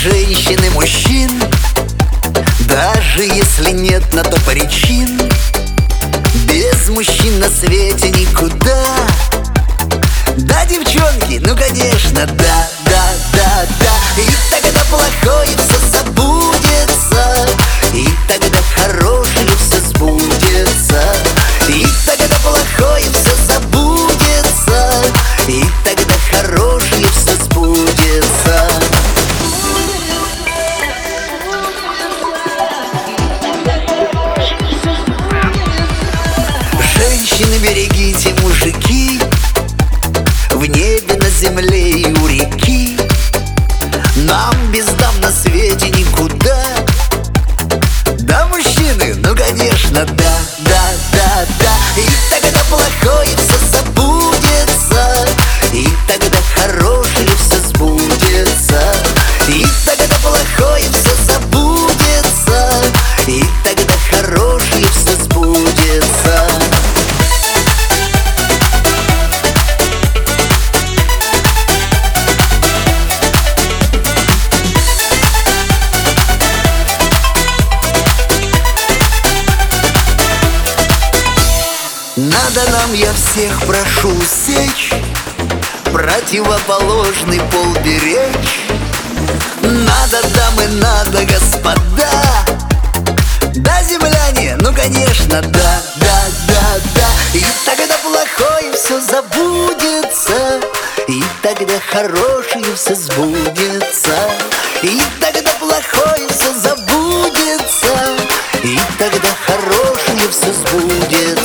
женщин и мужчин, даже если нет на то причин. Без мужчин на свете никуда. Да, девчонки, ну конечно, да, да, да, да. И тогда плохое все забудется, и тогда хорошее все сбудется. И тогда плохое все забудется, и тогда хорошее все сбудется. Женщины, берегите, мужики, в небе, на земле и у реки. Нам без дам на свете никуда. Да, мужчины, ну конечно, да, да, да, да. И тогда плохое все забудется, и тогда хорошее все сбудется. И тогда плохое все забудется, и тогда хорошее все сбудется. Надо нам, я всех прошу, усечь, противоположный пол беречь. Надо, дамы, надо, господа. Да, земляне, ну конечно, да, да, да, да. И тогда плохое все забудется, и тогда хорошее все сбудется. И тогда плохое все забудется, и тогда хорошее все сбудется.